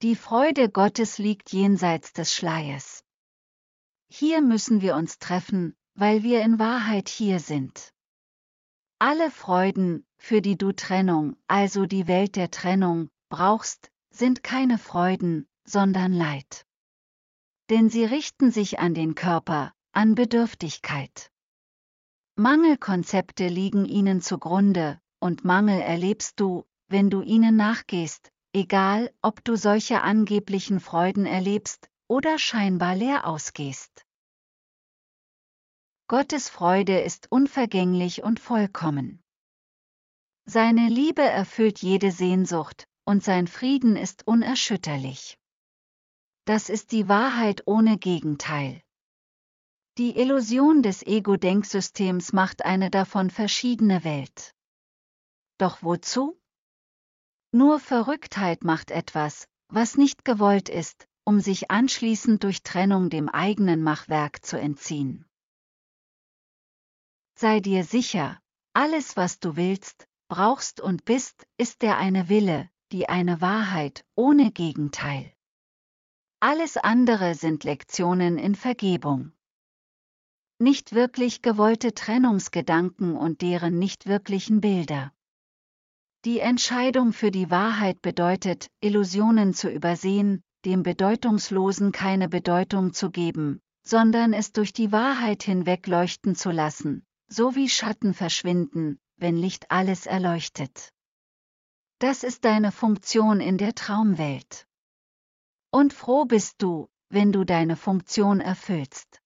Die Freude Gottes liegt jenseits des Schleiers. Hier müssen wir uns treffen, weil wir in Wahrheit hier sind. Alle Freuden, für die du Trennung, also die Welt der Trennung, brauchst, sind keine Freuden, sondern Leid. Denn sie richten sich an den Körper, an Bedürftigkeit. Mangelkonzepte liegen ihnen zugrunde, und Mangel erlebst du, wenn du ihnen nachgehst, egal ob du solche angeblichen Freuden erlebst oder scheinbar leer ausgehst. Gottes Freude ist unvergänglich und vollkommen. Seine Liebe erfüllt jede Sehnsucht, und sein Frieden ist unerschütterlich. Das ist die Wahrheit ohne Gegenteil. Die Illusion des Ego-Denksystems macht eine davon verschiedene Welt. Doch wozu? Nur Verrücktheit macht etwas, was nicht gewollt ist, um sich anschließend durch Trennung dem eigenen Machwerk zu entziehen. Sei dir sicher, alles was du willst, brauchst und bist, ist der eine Wille, die eine Wahrheit, ohne Gegenteil. Alles andere sind Lektionen in Vergebung. Nicht wirklich gewollte Trennungsgedanken und deren nicht wirklichen Bilder. Die Entscheidung für die Wahrheit bedeutet, Illusionen zu übersehen, dem Bedeutungslosen keine Bedeutung zu geben, sondern es durch die Wahrheit hinweg leuchten zu lassen, so wie Schatten verschwinden, wenn Licht alles erleuchtet. Das ist deine Funktion in der Traumwelt. Und froh bist du, wenn du deine Funktion erfüllst.